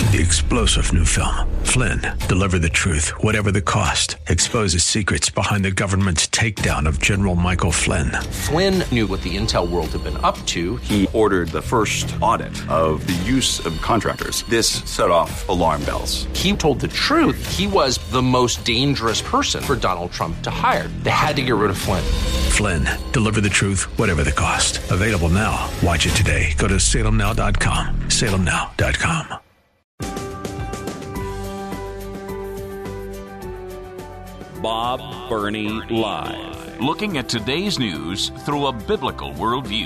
The explosive new film, Flynn, deliver the truth, whatever the cost, exposes secrets behind the government's takedown of General Michael Flynn. Flynn knew what the intel world had been up to. He ordered the first audit of the use of contractors. This set off alarm bells. He told the truth. He was the most dangerous person for Donald Trump to hire. They had to get rid of Flynn. Flynn, deliver the truth, whatever the cost. Available now. Watch it today. Go to salemnow.com. salemnow.com. Bob Burney Live. Looking at today's news through a biblical worldview.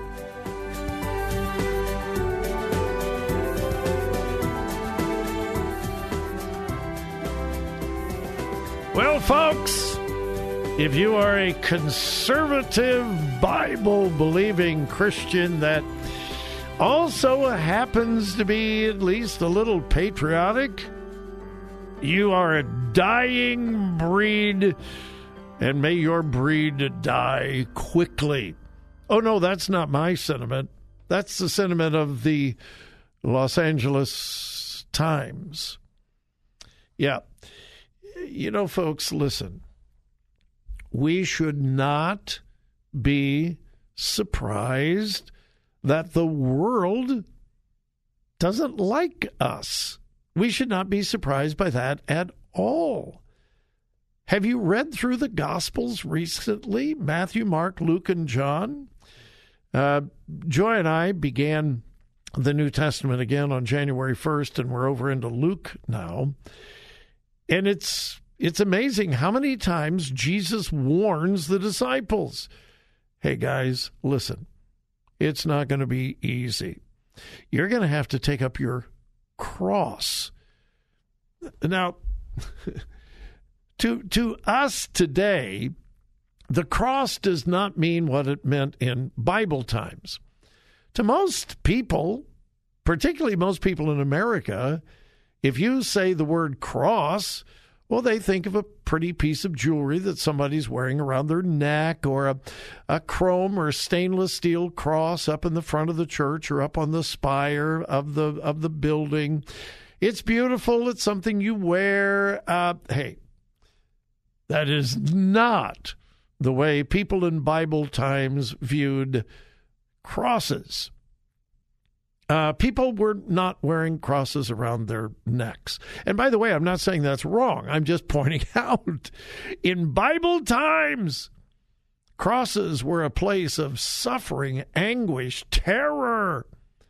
Well, folks, if you are a conservative, Bible-believing Christian that also happens to be at least a little patriotic, you are a dying breed, and may your breed die quickly. Oh, no, that's not my sentiment. That's the sentiment of the Los Angeles Times. Yeah. You know, folks, listen. We should not be surprised that the world doesn't like us. We should not be surprised by that at all. Have you read through the Gospels recently? Matthew, Mark, Luke, and John? Joy and I began the New Testament again on January 1st, and we're over into Luke now. And it's amazing how many times Jesus warns the disciples. Hey, guys, listen, it's not going to be easy. You're going to have to take up your cross. Now, to us today, the cross does not mean what it meant in Bible times. To most people, particularly most people in America, if you say the word cross, well, they think of a pretty piece of jewelry that somebody's wearing around their neck, or a chrome or stainless steel cross up in the front of the church or up on the spire of the building. It's beautiful. It's something you wear. Hey, that is not the way people in Bible times viewed crosses. People were not wearing crosses around their necks. And by the way, I'm not saying that's wrong. I'm just pointing out, in Bible times, crosses were a place of suffering, anguish, terror.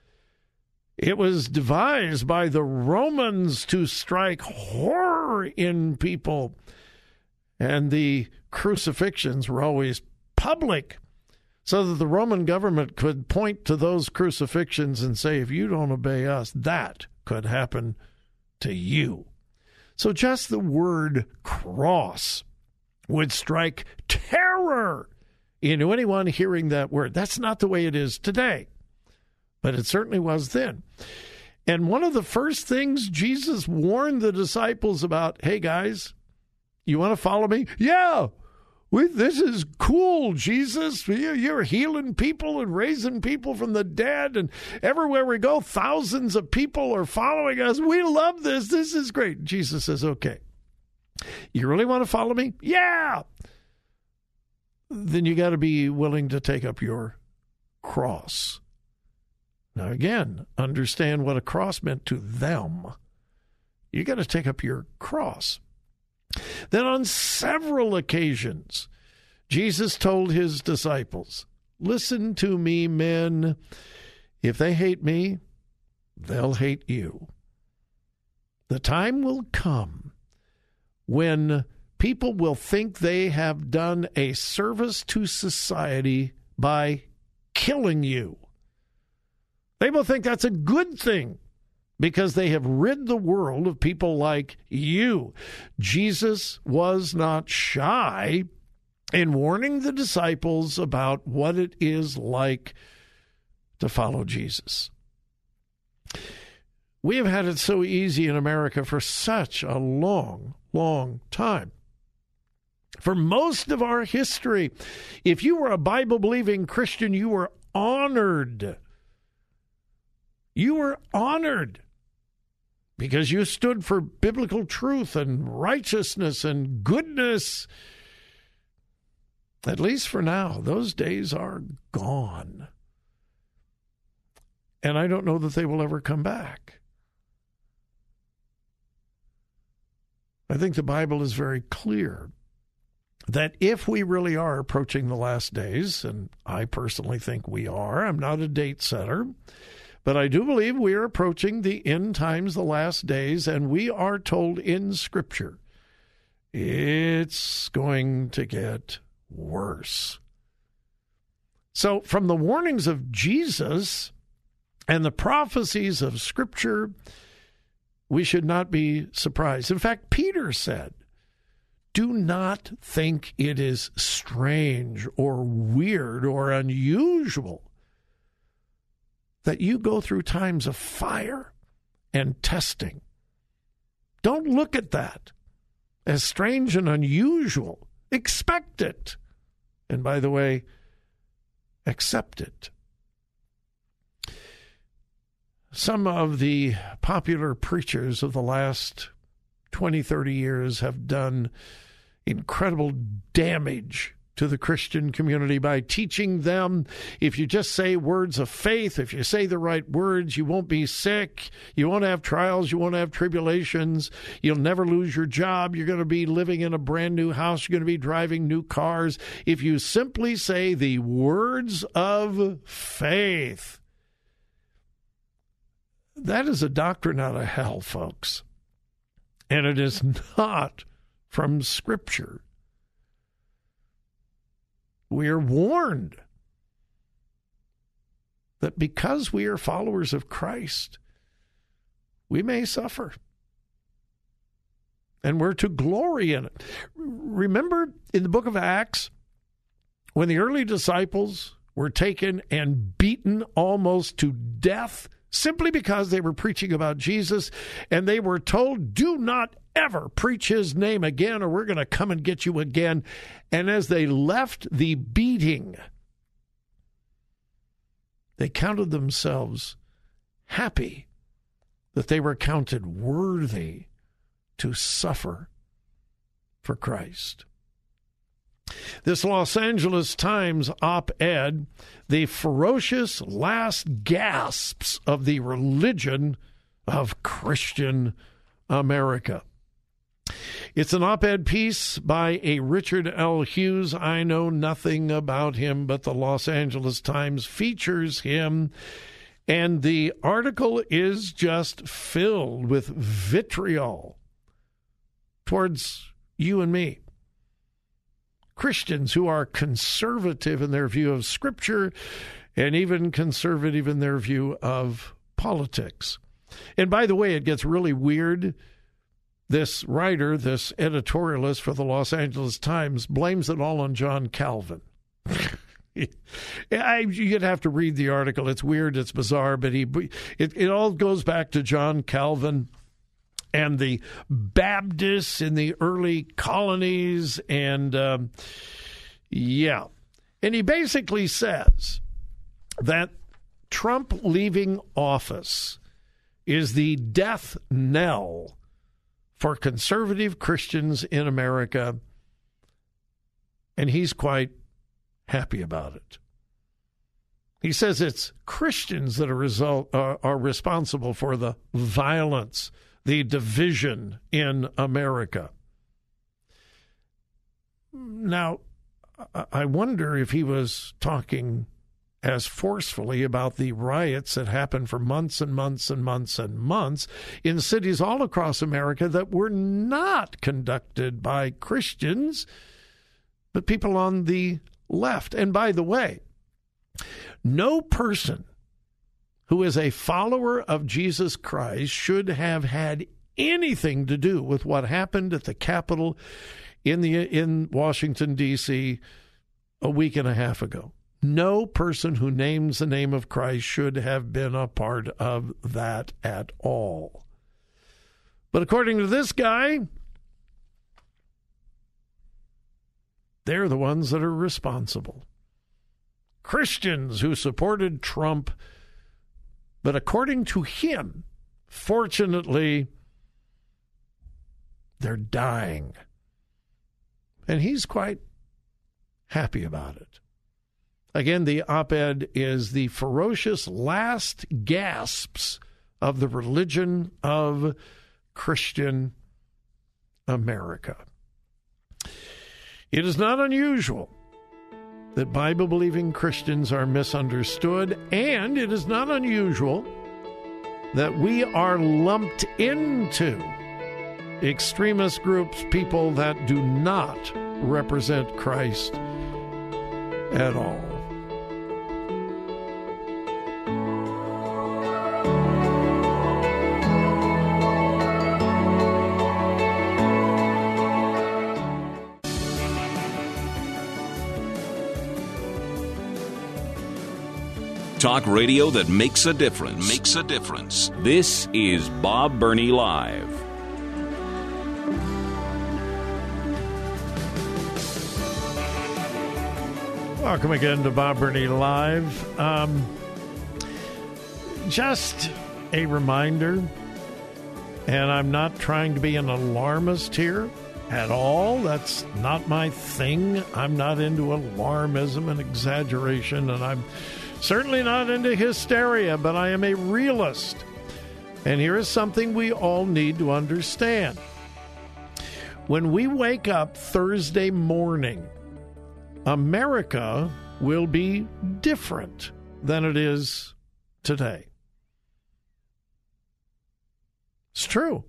It was devised by the Romans to strike horror in people. And the crucifixions were always public, so that the Roman government could point to those crucifixions and say, if you don't obey us, that could happen to you. So just the word cross would strike terror into anyone hearing that word. That's not the way it is today, but it certainly was then. And one of the first things Jesus warned the disciples about, hey, guys, you want to follow me? Yeah. This is cool, Jesus. You're healing people and raising people from the dead, and everywhere we go, thousands of people are following us. We love this. This is great. Jesus says, okay, you really want to follow me? Yeah. Then you got to be willing to take up your cross. Now, again, understand what a cross meant to them. You got to take up your cross. Then on several occasions, Jesus told his disciples, listen to me, men. If they hate me, they'll hate you. The time will come when people will think they have done a service to society by killing you. They will think that's a good thing, because they have rid the world of people like you. Jesus was not shy in warning the disciples about what it is like to follow Jesus. We have had it so easy in America for such a long, long time. For most of our history, if you were a Bible-believing Christian, you were honored. You were honored. because you stood for biblical truth and righteousness and goodness. At least for now, those days are gone. And I don't know that they will ever come back. I think the Bible is very clear that if we really are approaching the last days, and I personally think we are, I'm not a date setter, but I do believe we are approaching the end times, the last days, and we are told in Scripture it's going to get worse. So from the warnings of Jesus and the prophecies of Scripture, we should not be surprised. In fact, Peter said, do not think it is strange or weird or unusual that you go through times of fire and testing. Don't look at that as strange and unusual. Expect it. And by the way, accept it. Some of the popular preachers of the last 20, 30 years have done incredible damage to the Christian community by teaching them if you just say words of faith, if you say the right words, you won't be sick, you won't have trials, you won't have tribulations, you'll never lose your job, you're going to be living in a brand new house, you're going to be driving new cars. If you simply say the words of faith, that is a doctrine out of hell, folks. And it is not from Scripture. We are warned that because we are followers of Christ, we may suffer. And we're to glory in it. Remember in the book of Acts, when the early disciples were taken and beaten almost to death simply because they were preaching about Jesus, and they were told, do not ever preach his name again, or we're going to come and get you again. And as they left the beating, they counted themselves happy that they were counted worthy to suffer for Christ. This Los Angeles Times op-ed, the ferocious last gasps of the religion of Christian America. It's an op-ed piece by a Richard L. Hughes. I know nothing about him, but the Los Angeles Times features him, and the article is just filled with vitriol towards you and me. Christians who are conservative in their view of Scripture and even conservative in their view of politics. And by the way, it gets really weird. This writer, this editorialist for the Los Angeles Times, blames it all on John Calvin. You'd have to read the article. It's weird, it's bizarre, but it all goes back to John Calvin and the Baptists in the early colonies, and And he basically says that Trump leaving office is the death knell for conservative Christians in America, and he's quite happy about it. He says it's Christians that are responsible for the violence, the division in America. Now, I wonder if he was talking as forcefully about the riots that happened for months and months and months and months in cities all across America that were not conducted by Christians, but people on the left. And by the way, no person who is a follower of Jesus Christ should have had anything to do with what happened at the Capitol in Washington, D.C. a week and a half ago. No person who names the name of Christ should have been a part of that at all. But according to this guy, they're the ones that are responsible. Christians who supported Trump, but according to him, Fortunately, they're dying. And he's quite happy about it. Again, the op-ed is the ferocious last gasps of the religion of Christian America. It is not unusual that Bible-believing Christians are misunderstood, and it is not unusual that we are lumped into extremist groups, people that do not represent Christ at all. Talk radio that makes a difference. Makes a difference. This is Bob Burney Live. Welcome again to Bob Burney Live. Just a reminder, and I'm not trying to be an alarmist here at all. That's not my thing. I'm not into alarmism and exaggeration, and I'm certainly not into hysteria, but I am a realist. And here is something we all need to understand. When we wake up Thursday morning, America will be different than it is today. It's true.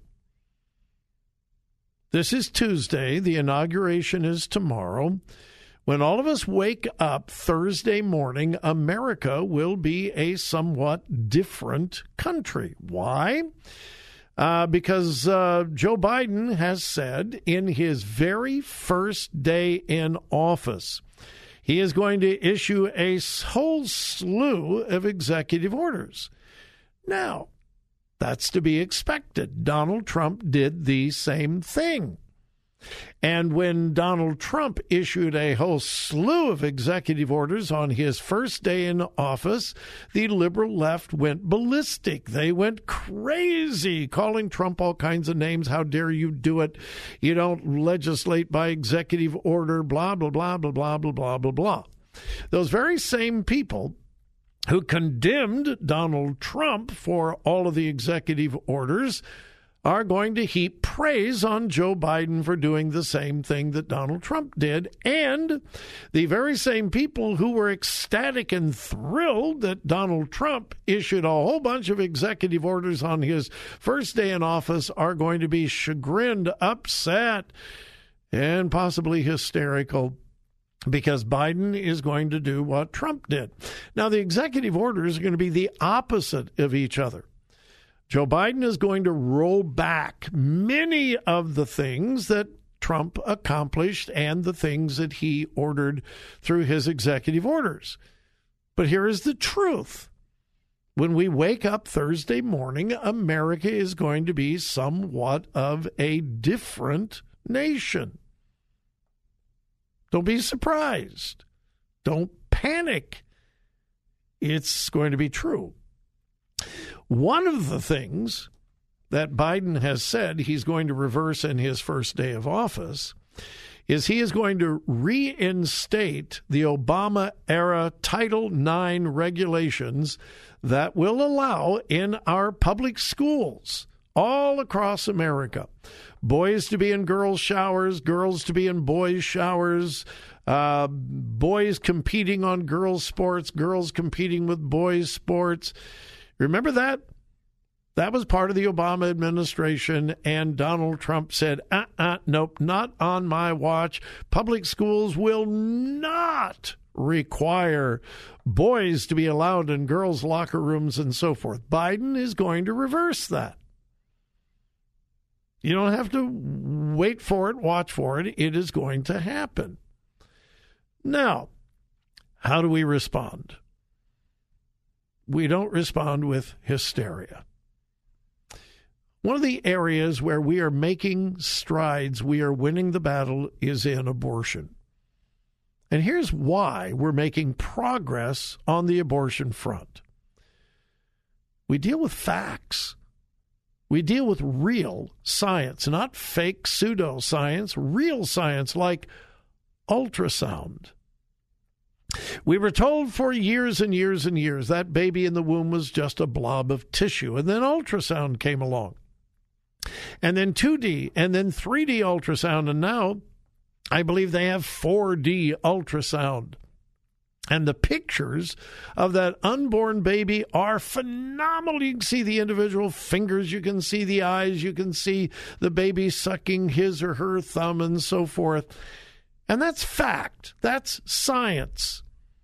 This is Tuesday. The inauguration is tomorrow. When all of us wake up Thursday morning, America will be a somewhat different country. Why? Because Joe Biden has said in his very first day in office, he is going to issue a whole slew of executive orders. Now, that's to be expected. Donald Trump did the same thing. And when Donald Trump issued a whole slew of executive orders on his first day in office, the liberal left went ballistic. They went crazy, calling Trump all kinds of names. How dare you do it? You don't legislate by executive order, blah, blah, blah, blah, blah, blah, blah, blah, blah. Those very same people who condemned Donald Trump for all of the executive orders are going to heap praise on Joe Biden for doing the same thing that Donald Trump did. And the very same people who were ecstatic and thrilled that Donald Trump issued a whole bunch of executive orders on his first day in office are going to be chagrined, upset, and possibly hysterical because Biden is going to do what Trump did. Now, the executive orders are going to be the opposite of each other. Joe Biden is going to roll back many of the things that Trump accomplished and the things that he ordered through his executive orders. But here is the truth. When we wake up Thursday morning, America is going to be somewhat of a different nation. Don't be surprised. Don't panic. It's going to be true. One of the things that Biden has said he's going to reverse in his first day of office is he is going to reinstate the Obama-era Title IX regulations that will allow in our public schools all across America boys to be in girls' showers, girls to be in boys' showers, boys competing on girls' sports, girls competing with boys' sports. Remember that? That was part of the Obama administration, and Donald Trump said, nope, not on my watch. Public schools will not require boys to be allowed in girls' locker rooms and so forth. Biden is going to reverse that. You don't have to wait for it, watch for it. It is going to happen. Now, how do we respond? We don't respond with hysteria. One of the areas where we are making strides, we are winning the battle, is in abortion. And here's why we're making progress on the abortion front. We deal with facts. We deal with real science, not fake pseudoscience, real science like ultrasound. We were told for years and years and years that baby in the womb was just a blob of tissue, and then ultrasound came along. And then 2D, and then 3D ultrasound, and now I believe they have 4D ultrasound. And the pictures of that unborn baby are phenomenal. You can see the individual fingers, you can see the eyes, you can see the baby sucking his or her thumb and so forth. And that's fact. That's science.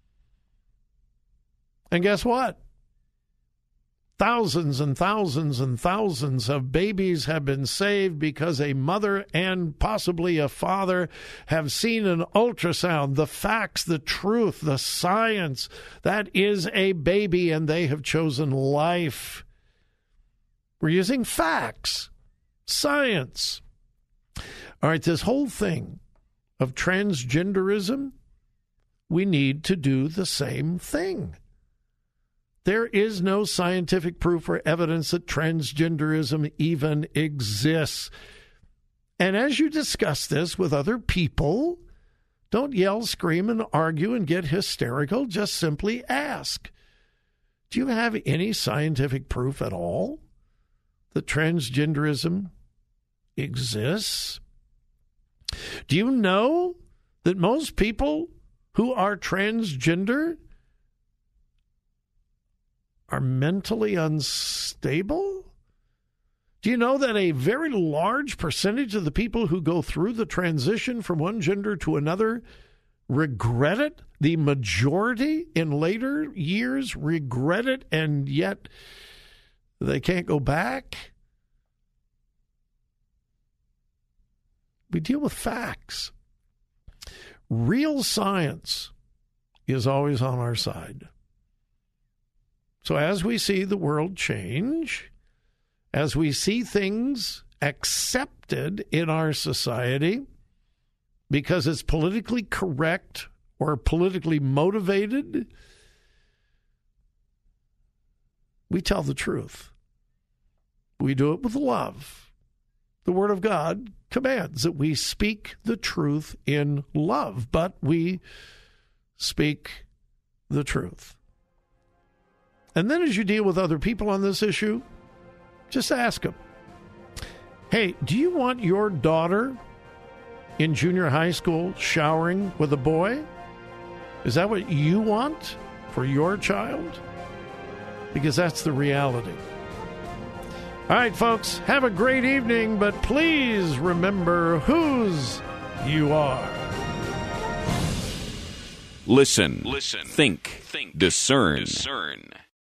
And guess what? Thousands and thousands and thousands of babies have been saved because a mother and possibly a father have seen an ultrasound, the facts, the truth, the science. That is a baby, and they have chosen life. We're using facts, science. All right, this whole thing of transgenderism, we need to do the same thing. There is no scientific proof or evidence that transgenderism even exists. And as you discuss this with other people, don't yell, scream, and argue and get hysterical. Just simply ask, do you have any scientific proof at all that transgenderism exists? Do you know that most people who are transgender are mentally unstable? Do you know that a very large percentage of the people who go through the transition from one gender to another regret it? The majority in later years regret it, and yet they can't go back? We deal with facts. Real science is always on our side. So as we see the world change, as we see things accepted in our society because it's politically correct or politically motivated, we tell the truth. We do it with love. The Word of God commands that we speak the truth in love, but we speak the truth. And then as you deal with other people on this issue, just ask them, hey, do you want your daughter in junior high school showering with a boy? Is that what you want for your child? Because that's the reality. All right, folks, have a great evening, but please remember whose you are. Listen. Think. Discern.